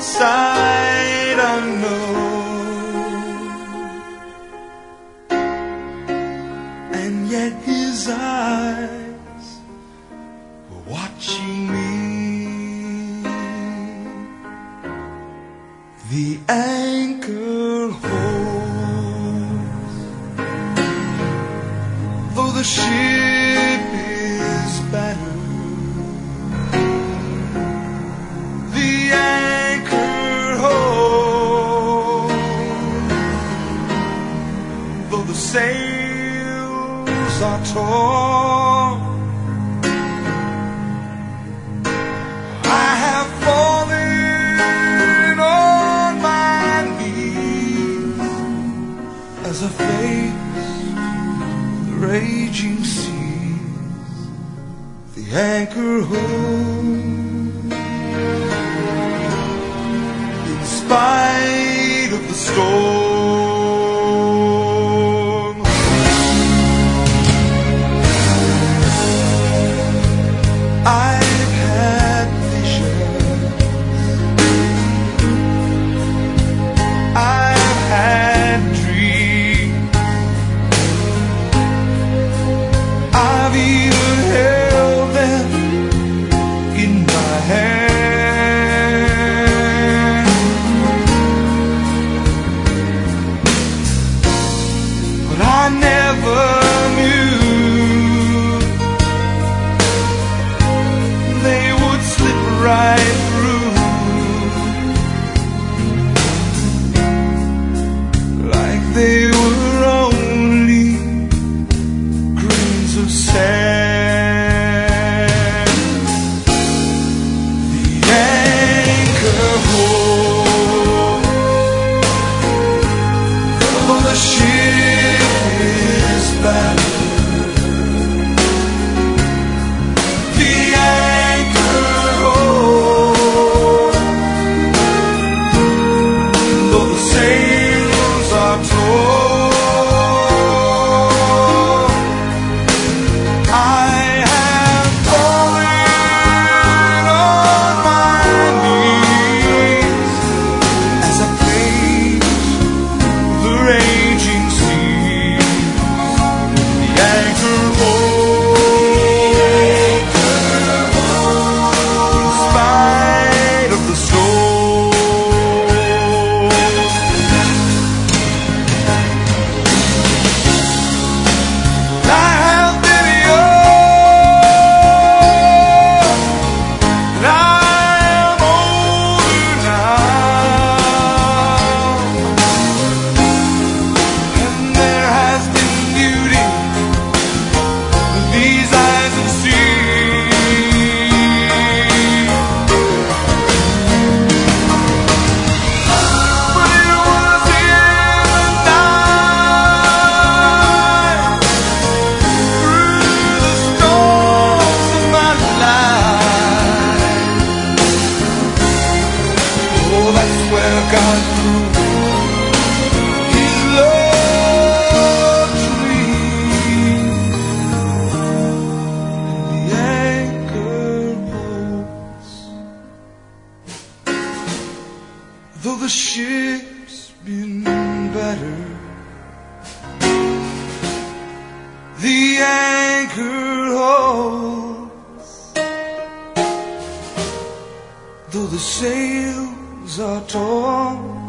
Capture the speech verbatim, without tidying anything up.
sight unknown, and yet his eyes were watching me. The anchor holds, though the ship is battered. The anchor holds, though the sails are torn. I have fallen on my knees as I face the raging seas. The anchor holds, in spite of the storm. I've had visions, I've had dreams, I've even held them in my hand. But I never knew they would slip right through, like they were only grains of sand. The anchor holds, though the ship is battered. The anchor holds, though the sails are torn. I have fallen on my knees as I face the raging seas. The anchor holds, in spite of the storm. I have been young, and I am older now, and there has been beauty these eyes have seen. But it was in the night, through the storms of my life. Oh, that's where God proved His love to me. The anchor holds, though the ship's been battered. The anchor holds, though the sails are torn.